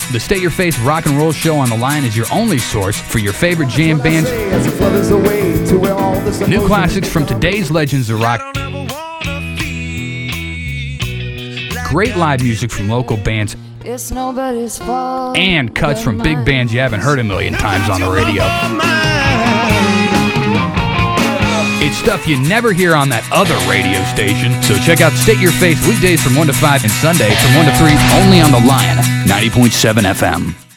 The State Your Faith Rock and Roll Show on the Line is your only source for your favorite jam bands, new classics from today's legends of rock, great live music from local bands, and cuts from big bands you haven't heard a million times on the radio. It's stuff you never hear on that other radio station. So check out State Your Faith weekdays from 1 to 5 and Sunday from 1 to 3 only on the Line, 90.7 FM.